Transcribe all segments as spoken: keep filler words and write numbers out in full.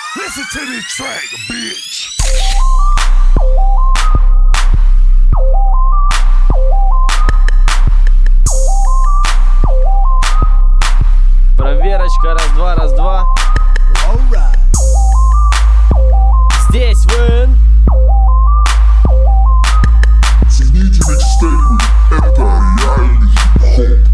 Listen to this track, bitch. Проверочка, раз-два, раз-два. Alright. Здесь вы. Цените микстейпы, это реальный хип-хоп.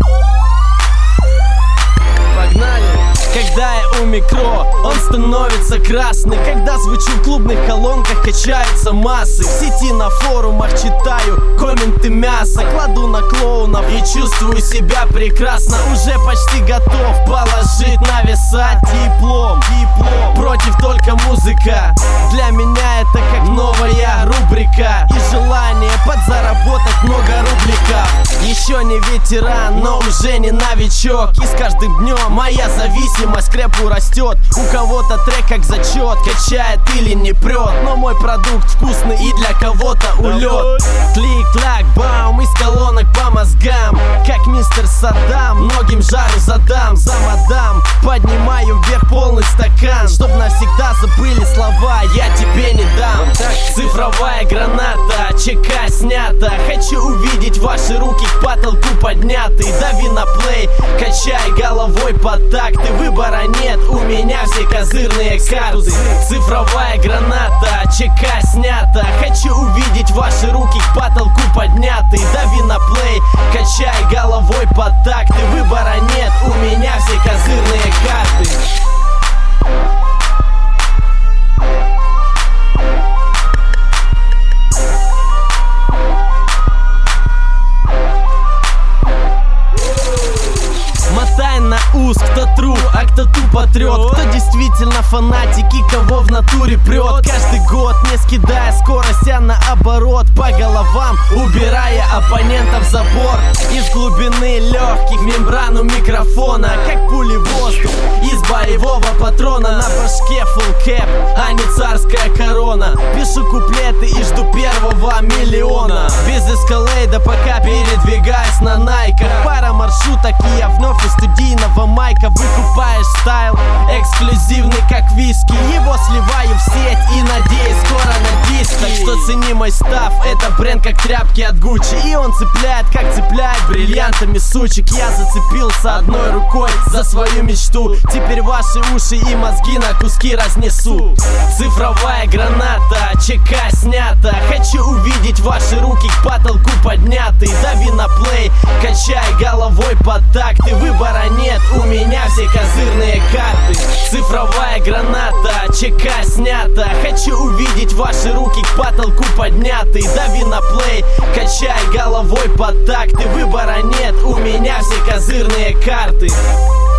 Погнали! Когда я у микро, он становится красный. Когда звучу в клубных колонках, качаются массы. В сети на форумах читаю комменты мяса. Кладу на клоунов и чувствую себя прекрасно. Уже почти готов положить на веса диплом. Диплом. Против только музыка. Для меня это как новая рубрика. И желание подзаработать много рубликов. Еще не ветеран, но уже не новичок. И с каждым днем моя зависимость крепко растет. У кого-то трек как зачет, качает или не прет. Но мой продукт вкусный и для кого-то улет. Клик-клак, бам, из колонок по мозгам. Как мистер Саддам, многим жару задам. За мадам поднимаю вверх полный стакан. Чтоб навсегда забыли слова, я тебе не дам. Цифровая граната, ЧК снята. Хочу увидеть ваши руки к потолку подняты. Дави на плей, качай головой под такты. Выбора нет, у меня все козырные карты. Цифровая граната, ЧК снята. Хочу увидеть ваши руки к потолку подняты. Дави на плей, качай головой под такты. Выбора нет, у меня все козырные карты. Мотай на ус, кто тру, а кто тупо трет. Кто действительно фанатики, кого в натуре прет. Каждый год, не скидая скорость, а наоборот. По головам, убирая оппонентов в забор. Из глубины легких в мембрану микрофона. Как пули в воздух, из боевого патрона. На башке фулл кэп, а не царская корона. Пишу куплеты и жду первого миллиона. Без эскалейда, пока передвигаюсь на найках. Пара маршруток и я вновь из студийного майка. Выкупаешь стайл, эксклюзивный как виски. Его сливаю в сеть и надеюсь скоро на диски. Так что цени мой став, это бренд как тряпки от Гуччи. И он цепляет, как цепляет бриллиантами сучек. Я зацепился одной рукой за свою мечту. Теперь ваши уши и мозги на куски разнесу. Цифровая граната, ЧК снята. Хочу увидеть ваши руки к потолку подняты. Дави на плей, качай головой под такты. Выбора нет, у меня все козырные карты. Цифровая граната, ЧК снята. Хочу увидеть ваши руки к потолку подняты. Дави на плей, качай головой под такты. Выбора нет, у меня все козырные карты.